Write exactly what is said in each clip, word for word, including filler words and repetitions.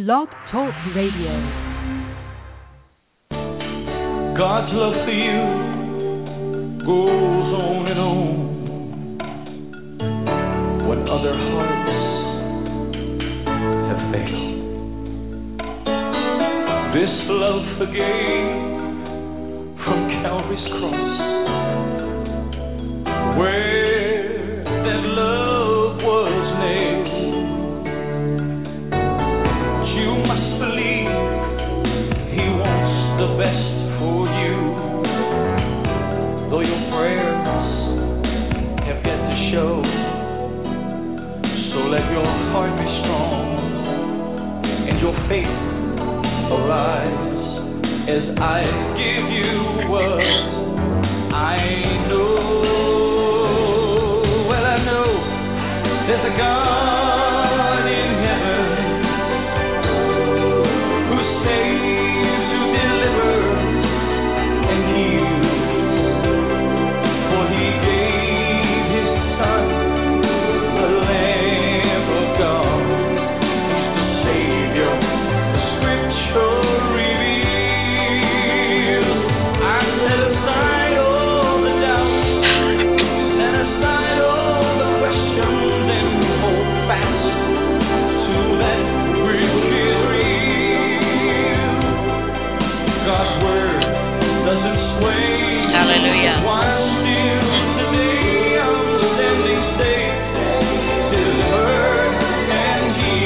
Blog Talk Radio. God's love for you goes on and on when other hearts have failed. This love forgave from Calvary's cross, where that love was nailed. You must believe He wants the best for you, though your prayers have yet to show. So let your heart be strong and your faith arise as I give you what I know. Well, I know there's a God in heaven who saves, who delivers and heals, for He gave His Son, the Lamb of God, the Savior, the Scripture reveals. I set aside all the doubts, set aside all the questions, and hold fast to that which is real. God's word doesn't sway. Hallelujah. While still today I'm standing safe, delivered and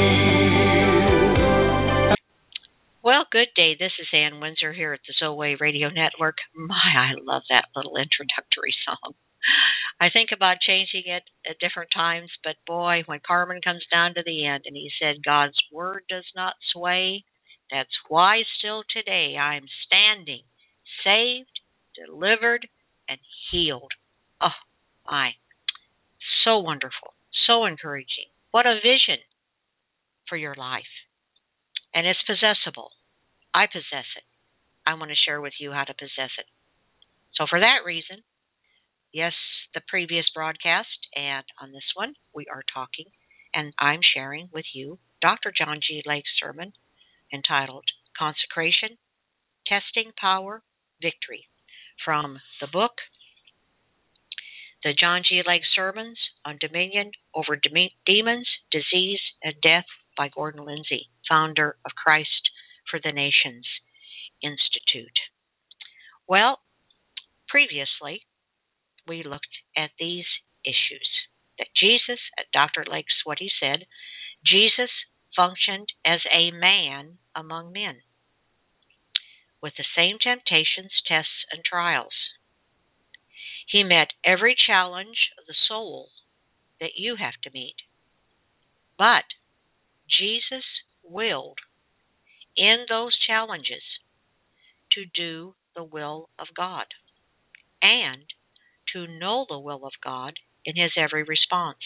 healed. Well, good day. This is Ann Windsor here at the Zoe Radio Network. My, I love that little introductory song. I think about changing it at different times, but boy, when Carmen comes down to the end and he said, God's word does not sway, that's why still today I'm standing, saved, delivered, and healed. Oh, my. So wonderful. So encouraging. What a vision for your life. And it's possessible. I possess it. I want to share with you how to possess it. So for that reason, yes, the previous broadcast and on this one, we are talking, and I'm sharing with you Doctor John G. Lake's sermon entitled Consecration, Testing Power, Victory, from the book, The John G. Lake Sermons on Dominion over Dem- Demons, Disease, and Death by Gordon Lindsay, founder of Christ for the Nations Institute. Well, previously, we looked at these issues. That Jesus, at Doctor Lake's what he said, Jesus functioned as a man among men, with the same temptations, tests, and trials. He met every challenge of the soul that you have to meet. But Jesus willed in those challenges to do the will of God and to know the will of God in his every response.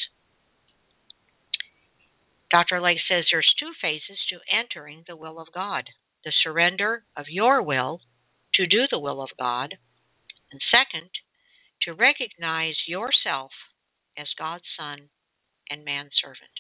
Doctor Lake says there's two phases to entering the will of God. The surrender of your will to do the will of God, and second, to recognize yourself as God's son and manservant.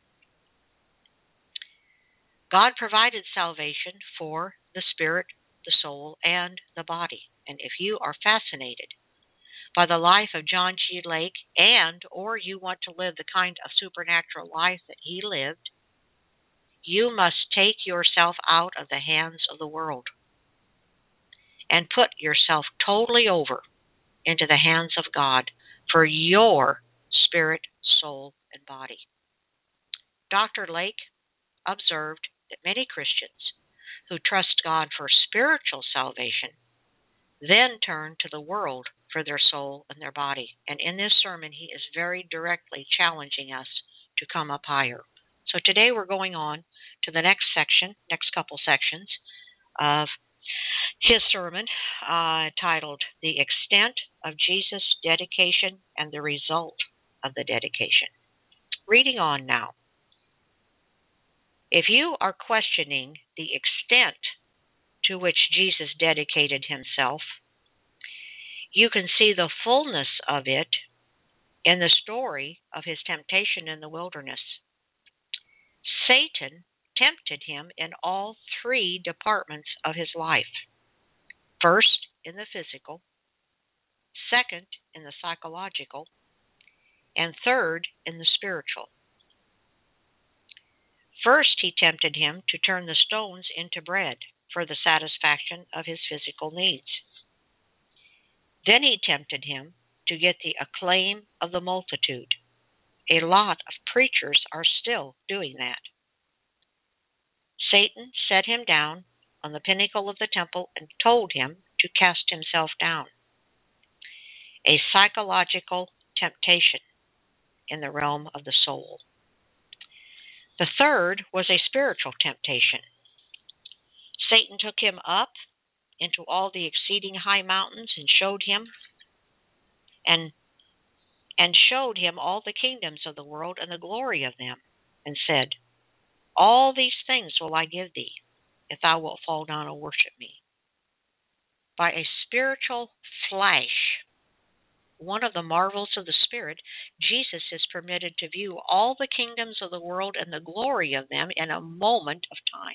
God provided salvation for the spirit, the soul, and the body. And if you are fascinated by the life of John G. Lake, and or you want to live the kind of supernatural life that he lived, you must take yourself out of the hands of the world and put yourself totally over into the hands of God for your spirit, soul, and body. Doctor Lake observed that many Christians who trust God for spiritual salvation then turn to the world for their soul and their body. And in this sermon, he is very directly challenging us to come up higher. So today we're going on to the next section, next couple sections of his sermon, uh, titled The Extent of Jesus' Dedication and the Result of the Dedication. Reading on now. If you are questioning the extent to which Jesus dedicated himself, you can see the fullness of it in the story of his temptation in the wilderness. Satan tempted him in all three departments of his life. First, in the physical, second, in the psychological, and third, in the spiritual. First, he tempted him to turn the stones into bread for the satisfaction of his physical needs. Then he tempted him to get the acclaim of the multitude. A lot of preachers are still doing that. Satan set him down on the pinnacle of the temple and told him to cast himself down. A psychological temptation in the realm of the soul. The third was a spiritual temptation. Satan took him up into all the exceeding high mountains and showed him and and showed him all the kingdoms of the world and the glory of them, and said, All these things will I give thee, if thou wilt fall down and worship me. By a spiritual flash, one of the marvels of the Spirit, Jesus is permitted to view all the kingdoms of the world and the glory of them in a moment of time.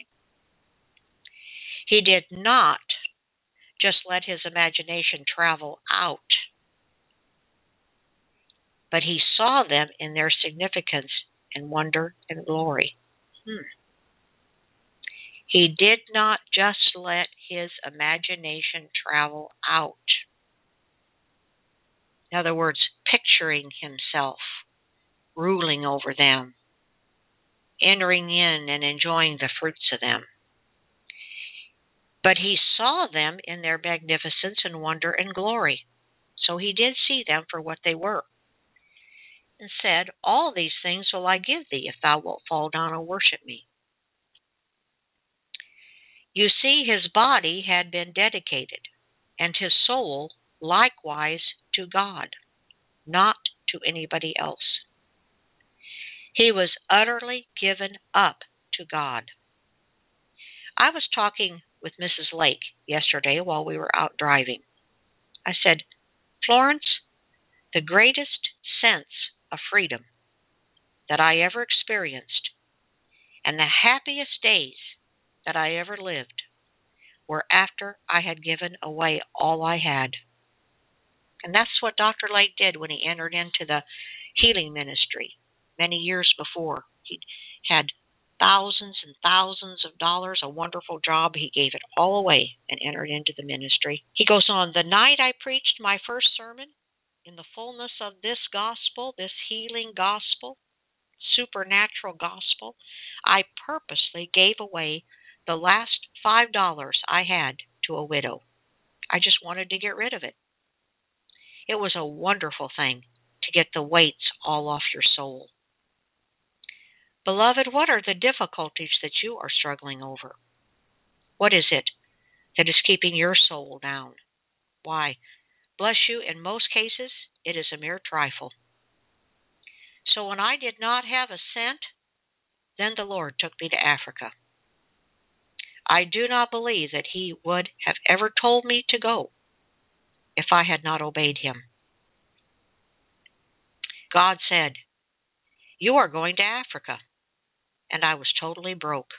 He did not just let his imagination travel out, but he saw them in their significance and wonder and glory. Hmm. He did not just let his imagination travel out. In other words, picturing himself ruling over them, entering in and enjoying the fruits of them. But he saw them in their magnificence and wonder and glory. So he did see them for what they were, and said, All these things will I give thee, if thou wilt fall down and worship me. You see, his body had been dedicated, and his soul likewise to God, not to anybody else. He was utterly given up to God. I was talking with Missus Lake yesterday while we were out driving. I said, Florence, the greatest sense of freedom that I ever experienced, and the happiest days that I ever lived, were after I had given away all I had. And that's what Doctor Lake did when he entered into the healing ministry many years before. He had thousands and thousands of dollars, a wonderful job. He gave it all away and entered into the ministry. He goes on, the night I preached my first sermon, in the fullness of this gospel, this healing gospel, supernatural gospel, I purposely gave away the last five dollars I had to a widow. I just wanted to get rid of it. It was a wonderful thing to get the weights all off your soul. Beloved, what are the difficulties that you are struggling over? What is it that is keeping your soul down? Why, bless you, in most cases, it is a mere trifle. So when I did not have a cent, then the Lord took me to Africa. I do not believe that he would have ever told me to go if I had not obeyed him. God said, you are going to Africa. And I was totally broke.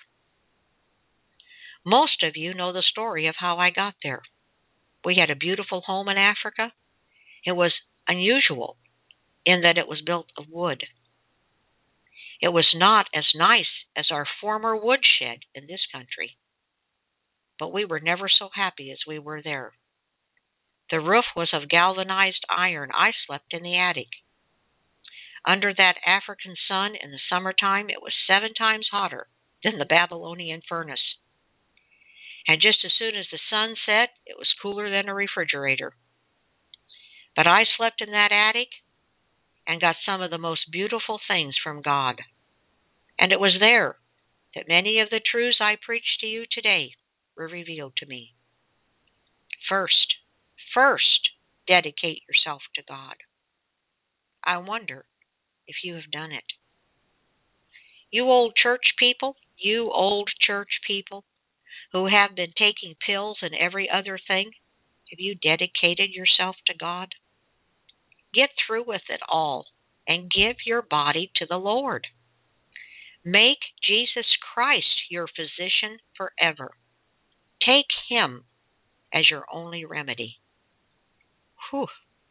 Most of you know the story of how I got there. We had a beautiful home in Africa. It was unusual in that it was built of wood. It was not as nice as our former woodshed in this country, but we were never so happy as we were there. The roof was of galvanized iron. I slept in the attic. Under that African sun in the summertime, it was seven times hotter than the Babylonian furnace. And just as soon as the sun set, it was cooler than a refrigerator. But I slept in that attic and got some of the most beautiful things from God. And it was there that many of the truths I preach to you today were revealed to me. First, first, dedicate yourself to God. I wonder if you have done it. You old church people, you old church people who have been taking pills and every other thing, have you dedicated yourself to God? Get through with it all and give your body to the Lord. Make Jesus Christ your physician forever. Take him as your only remedy. Whew.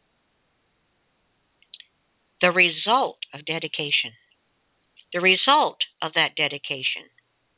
The result of dedication. The result of that dedication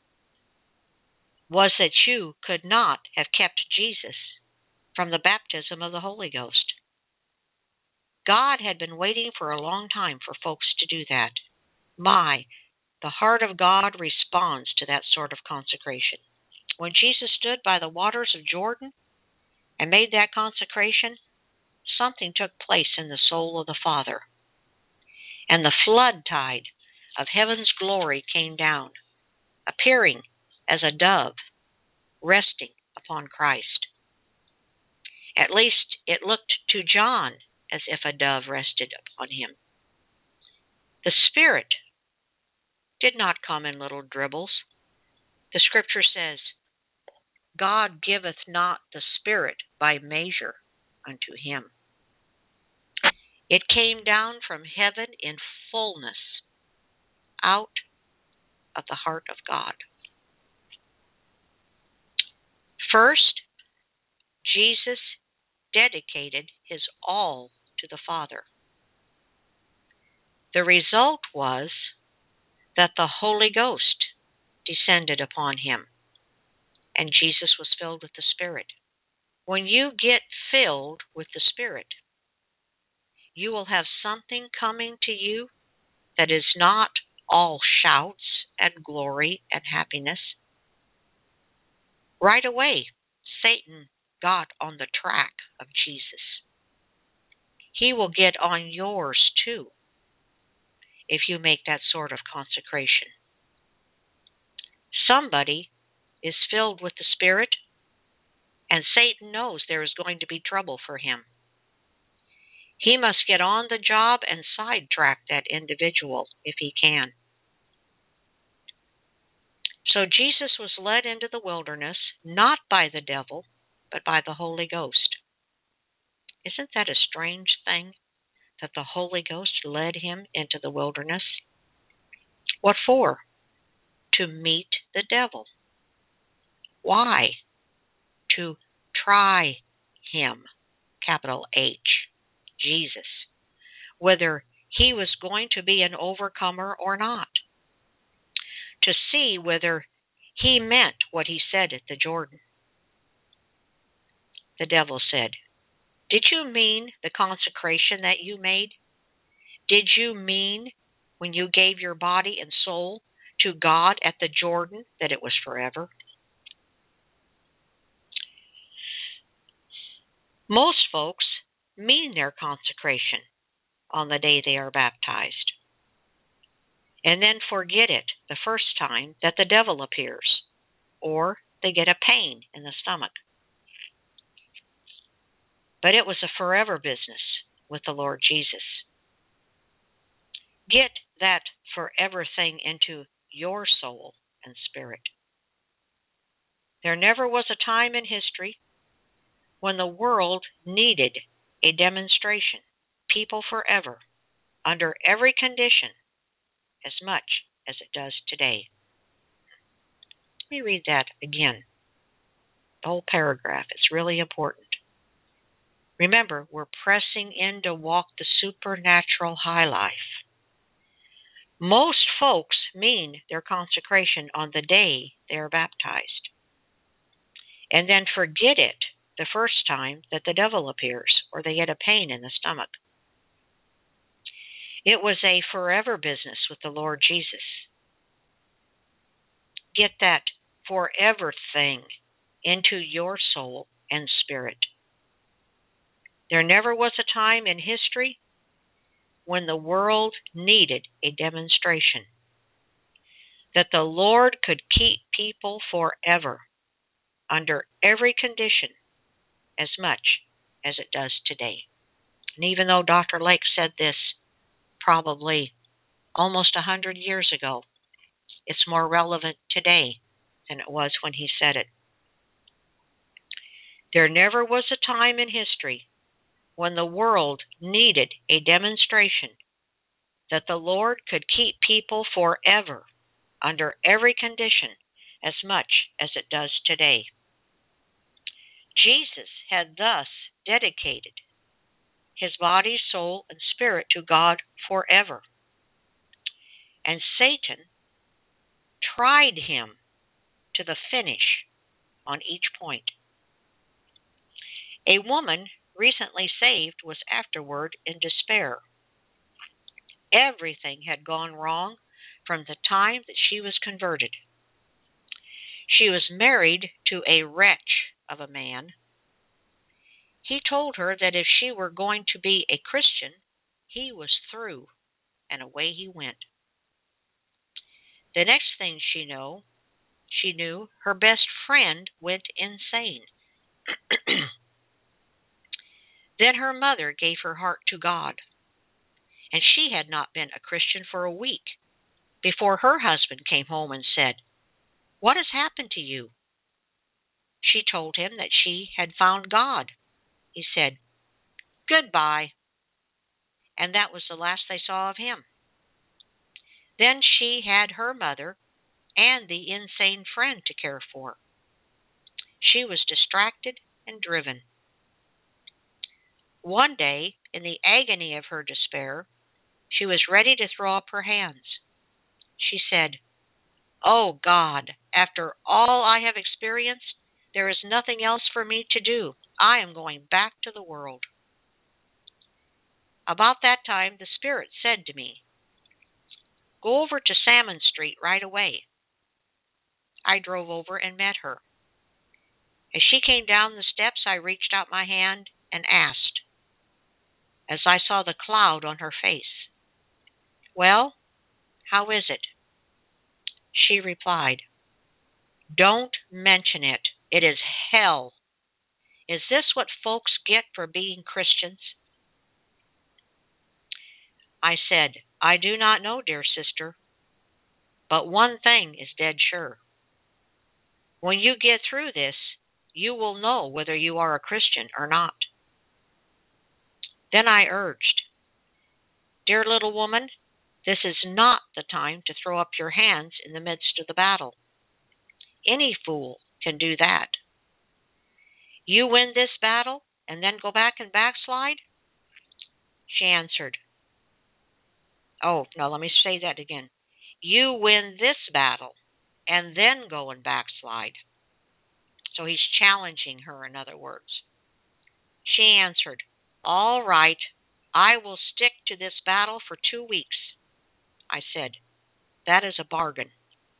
was that you could not have kept Jesus from the baptism of the Holy Ghost. God had been waiting for a long time for folks to do that. My, the heart of God responds to that sort of consecration. When Jesus stood by the waters of Jordan and made that consecration, something took place in the soul of the Father. And the flood tide of heaven's glory came down, appearing as a dove resting upon Christ. At least it looked to John as if a dove rested upon him. The Spirit did not come in little dribbles. The Scripture says, God giveth not the Spirit by measure unto him. It came down from heaven in fullness, out of the heart of God. First, Jesus dedicated his all to the Father. The result was that the Holy Ghost descended upon him, and Jesus was filled with the Spirit. When you get filled with the Spirit, you will have something coming to you that is not all shouts and glory and happiness. Right away, Satan got on the track of Jesus. He will get on yours too if you make that sort of consecration. Somebody is filled with the Spirit, and Satan knows there is going to be trouble for him. He must get on the job and sidetrack that individual if he can. So Jesus was led into the wilderness, not by the devil, but by the Holy Ghost. Isn't that a strange thing, that the Holy Ghost led him into the wilderness? What for? To meet the devil. Why? To try him, capital H, Jesus, whether he was going to be an overcomer or not. To see whether he meant what he said at the Jordan. The devil said, did you mean the consecration that you made? Did you mean when you gave your body and soul to God at the Jordan that it was forever? Most folks mean their consecration on the day they are baptized, and then forget it the first time that the devil appears, or they get a pain in the stomach. But it was a forever business with the Lord Jesus. Get that forever thing into your soul and spirit. There never was a time in history when the world needed a demonstration, people forever, under every condition, as much as it does today. Let me read that again. The whole paragraph. It's really important. Remember, we're pressing in to walk the supernatural high life. Most folks mean their consecration on the day they are baptized, and then forget it the first time that the devil appears or they get a pain in the stomach. It was a forever business with the Lord Jesus. Get that forever thing into your soul and spirit. There never was a time in history when the world needed a demonstration that the Lord could keep people forever under every condition as much as it does today. And even though Doctor Lake said this probably almost a hundred years ago, it's more relevant today than it was when he said it. There never was a time in history when the world needed a demonstration that the Lord could keep people forever under every condition as much as it does today. Jesus had thus dedicated his body, soul, and spirit to God forever. And Satan tried him to the finish on each point. A woman recently saved was afterward in despair. Everything had gone wrong from the time that she was converted. She was married to a wretch of a man. He told her that if she were going to be a Christian, he was through, and away he went. The next thing she know, she knew, her best friend went insane. Then her mother gave her heart to God, and she had not been a Christian for a week before her husband came home and said, "What has happened to you?" She told him that she had found God. He said, "Goodbye," and that was the last they saw of him. Then she had her mother and the insane friend to care for. She was distracted and driven. One day, in the agony of her despair, she was ready to throw up her hands. She said, "Oh God, after all I have experienced, there is nothing else for me to do. I am going back to the world." About that time, the Spirit said to me, "Go over to Salmon Street right away." I drove over and met her. As she came down the steps, I reached out my hand and asked, as I saw the cloud on her face, "Well, how is it?" She replied, "Don't mention it. It is hell. Is this what folks get for being Christians?" I said, "I do not know, dear sister, but one thing is dead sure. When you get through this, you will know whether you are a Christian or not." Then I urged, "Dear little woman, this is not the time to throw up your hands in the midst of the battle. Any fool can do that. You win this battle and then go back and backslide?" She answered, oh, no, let me say that again. "You win this battle and then go and backslide." So he's challenging her, in other words. She answered, "All right, I will stick to this battle for two weeks. I said, "That is a bargain."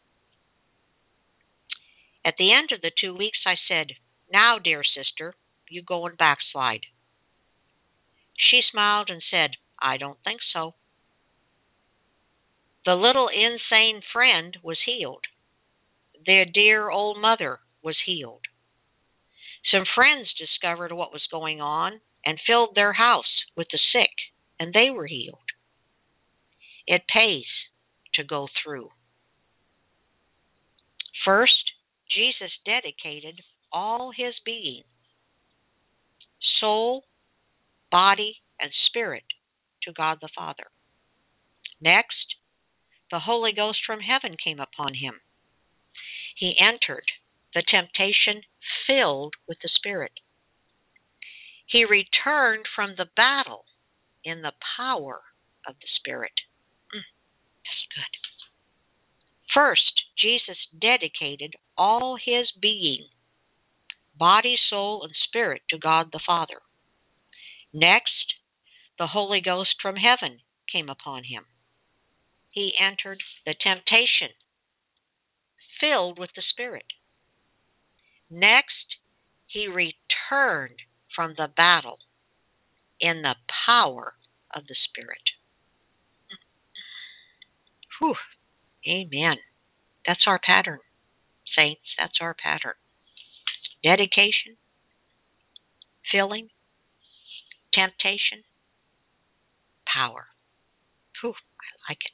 At the end of the two weeks, I said, "Now, dear sister, you go and backslide." She smiled and said, "I don't think so." The little insane friend was healed. Their dear old mother was healed. Some friends discovered what was going on and filled their house with the sick, and they were healed. It pays to go through. First, Jesus dedicated all his being, soul, body, and spirit to God the Father. Next, the Holy Ghost from heaven came upon him. He entered the temptation filled with the Spirit. He returned from the battle in the power of the Spirit. Mm, that's good. First, Jesus dedicated all his being, body, soul, and spirit to God the Father. Next, the Holy Ghost from heaven came upon him. He entered the temptation filled with the Spirit. Next, he returned from the battle in the power of the Spirit. Whew. Amen. That's our pattern, saints. That's our pattern. Dedication, filling, temptation, power. Whew. I like it.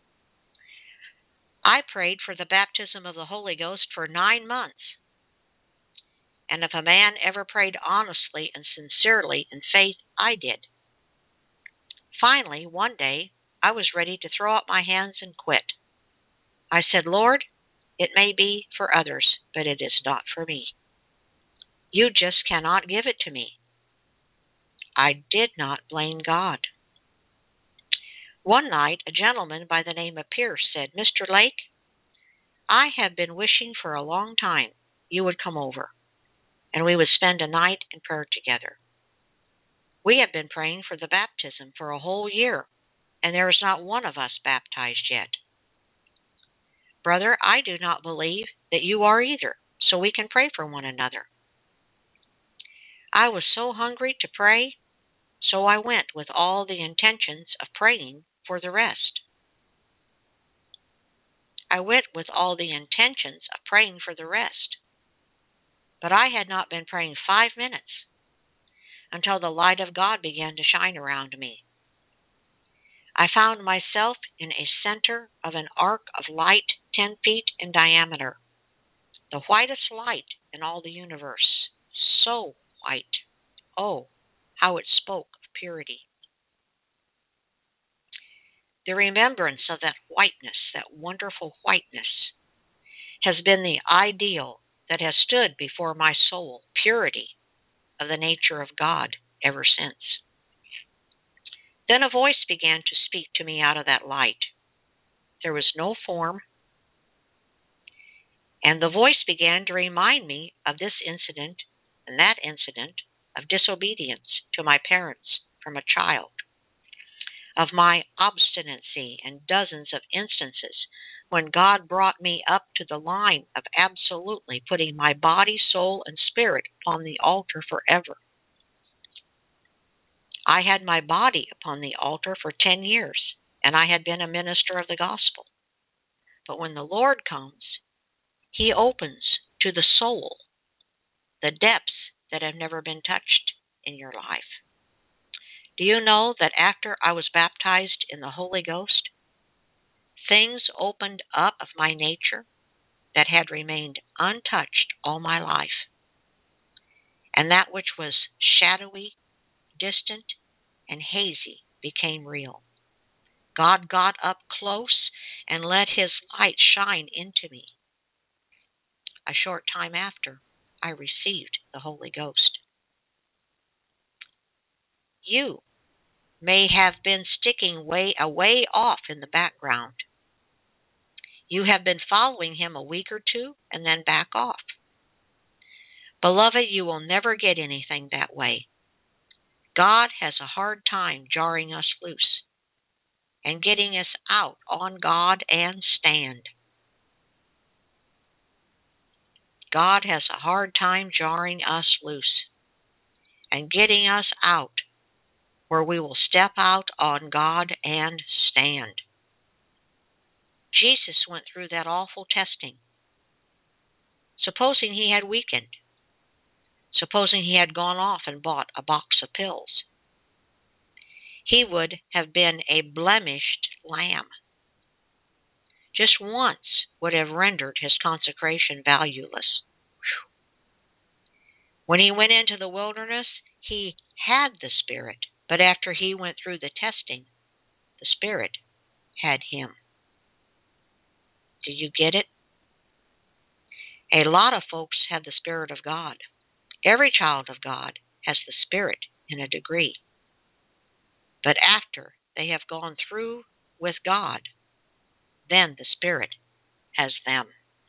I prayed for the baptism of the Holy Ghost for nine months. And if a man ever prayed honestly and sincerely in faith, I did. Finally, one day, I was ready to throw up my hands and quit. I said, Lord, it may be for others, but it is not for me. You just cannot give it to me. I did not blame God. One night, a gentleman by the name of Pierce said, Mister Lake, I have been wishing for a long time you would come over, and we would spend a night in prayer together. We have been praying for the baptism for a whole year, and there is not one of us baptized yet. Brother, I do not believe that you are either, so we can pray for one another. I was so hungry to pray, so I went with all the intentions of praying for the rest. I went with all the intentions of praying for the rest, but I had not been praying five minutes until the light of God began to shine around me. I found myself in a center of an arc of light ten feet in diameter, the whitest light in all the universe, so white. Oh, how it spoke of purity. The remembrance of that whiteness, that wonderful whiteness, has been the ideal that has stood before my soul, purity of the nature of God ever since. Then a voice began to speak to me out of that light. There was no form, and the voice began to remind me of this incident and that incident of disobedience to my parents from a child, of my obstinacy and dozens of instances when God brought me up to the line of absolutely putting my body, soul, and spirit upon the altar forever. I had my body upon the altar for ten years, and I had been a minister of the gospel. But when the Lord comes, He opens to the soul the depths that have never been touched in your life. Do you know that after I was baptized in the Holy Ghost, things opened up of my nature that had remained untouched all my life, and that which was shadowy, distant, and hazy became real. God got up close and let His light shine into me. A short time after, I received the Holy Ghost. You may have been sticking way away off in the background. You have been following Him a week or two and then back off. Beloved, you will never get anything that way. God has a hard time jarring us loose and getting us out on God and stand. God has a hard time jarring us loose and getting us out where we will step out on God and stand. Jesus went through that awful testing. Supposing He had weakened. Supposing He had gone off and bought a box of pills. He would have been a blemished lamb. Just once would have rendered His consecration valueless. Whew. When He went into the wilderness, He had the Spirit, but after He went through the testing, the Spirit had Him. Do you get it? A lot of folks have the Spirit of God. Every child of God has the Spirit in a degree. But after they have gone through with God, then the Spirit has them.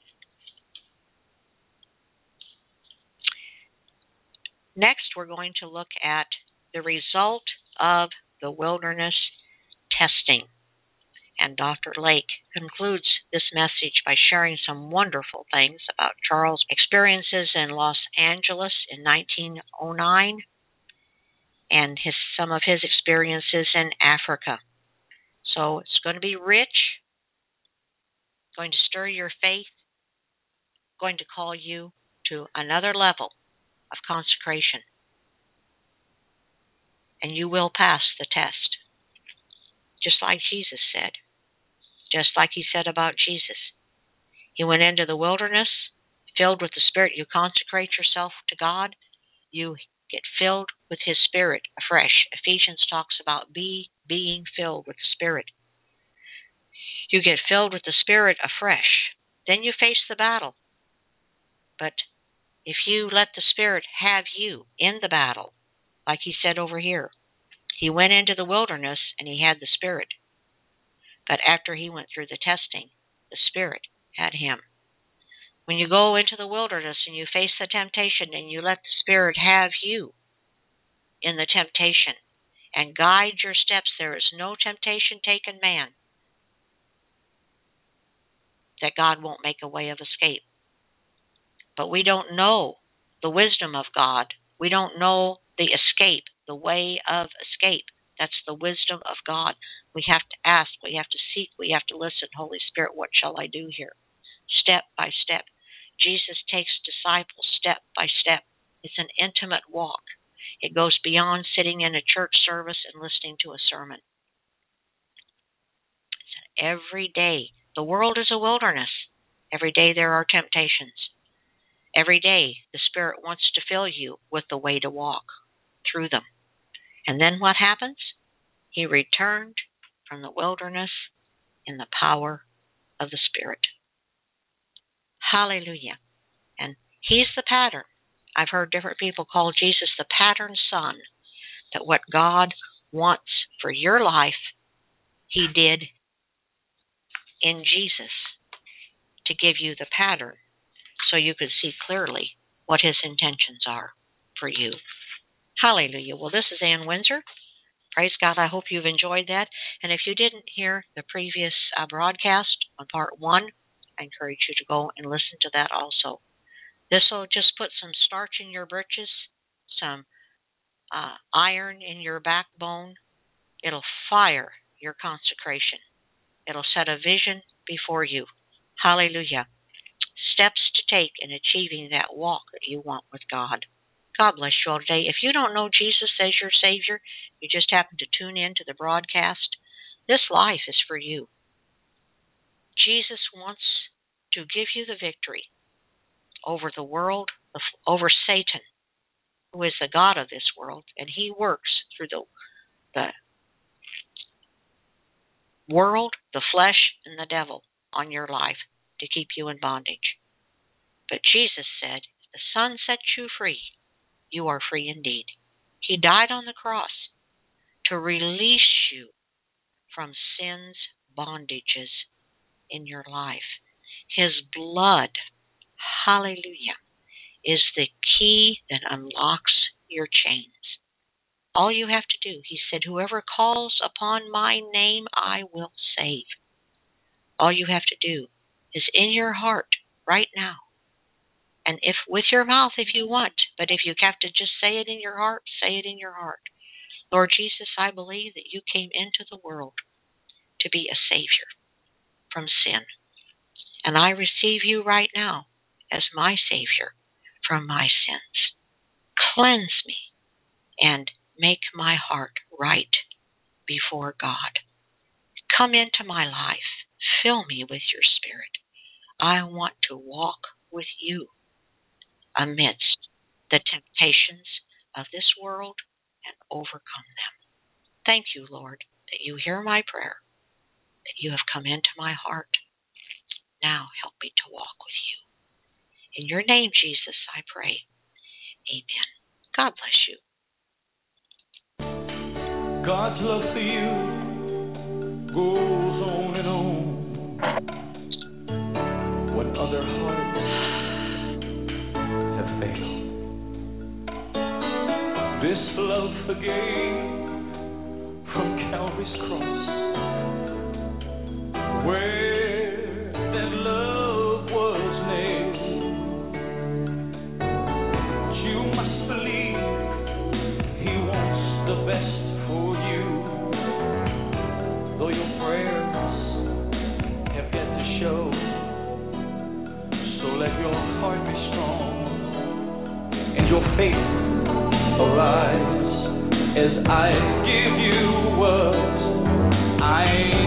Next, we're going to look at the result of the wilderness testing. And Doctor Lake concludes this message by sharing some wonderful things about Charles' experiences in Los Angeles in nineteen oh nine and his some of his experiences in Africa. So it's going to be rich, going to stir your faith, going to call you to another level of consecration. And you will pass the test, just like Jesus said. Just like He said about Jesus. He went into the wilderness, filled with the Spirit. You consecrate yourself to God, you get filled with His Spirit afresh. Ephesians talks about be being filled with the Spirit. You get filled with the Spirit afresh. Then you face the battle. But if you let the Spirit have you in the battle, like he said over here, he went into the wilderness and he had the Spirit. But after he went through the testing, the Spirit had him. When you go into the wilderness and you face the temptation and you let the Spirit have you in the temptation and guide your steps, there is no temptation taken man that God won't make a way of escape. But we don't know the wisdom of God. We don't know the escape, the way of escape. That's the wisdom of God. We have to ask, we have to seek, we have to listen. Holy Spirit, what shall I do here? Step by step. Jesus takes disciples step by step. It's an intimate walk. It goes beyond sitting in a church service and listening to a sermon. It's every day. The world is a wilderness. Every day there are temptations. Every day the Spirit wants to fill you with the way to walk through them. And then what happens? He returned from the wilderness in the power of the Spirit. Hallelujah. And he's the pattern. I've heard different people call Jesus the pattern son, that what God wants for your life, he did in Jesus to give you the pattern so you could see clearly what his intentions are for you. Hallelujah. Well, this is Ann Windsor. Praise God. I hope you've enjoyed that. And if you didn't hear the previous uh, broadcast on part one, I encourage you to go and listen to that also. This will just put some starch in your britches, some uh, iron in your backbone. It'll fire your consecration. It'll set a vision before you. Hallelujah. Steps to take in achieving that walk that you want with God. God bless you all today. If you don't know Jesus as your Savior, you just happen to tune in to the broadcast, this life is for you. Jesus wants to give you the victory over the world, over Satan, who is the God of this world, and he works through the, the world, the flesh, and the devil on your life to keep you in bondage. But Jesus said, if the Son sets you free, you are free indeed. He died on the cross to release you from sin's bondages in your life. His blood, hallelujah, is the key that unlocks your chains. All you have to do, he said, whoever calls upon my name, I will save. All you have to do is in your heart right now. And if with your mouth if you want, but if you have to just say it in your heart, say it in your heart. Lord Jesus, I believe that you came into the world to be a Savior from sin. And I receive you right now as my Savior from my sins. Cleanse me and make my heart right before God. Come into my life. Fill me with your Spirit. I want to walk with you amidst the temptations of this world and overcome them. Thank you, Lord, that you hear my prayer, that you have come into my heart. Now help me to walk with you. In your name, Jesus, I pray. Amen. God bless you. God's love for you goes on and on when other hearts have failed. This love forgave from Calvary's cross, where that love was nailed. You must believe he wants the best for you, though your prayers have yet to show. So let your heart be strong and your faith arise as I give you what I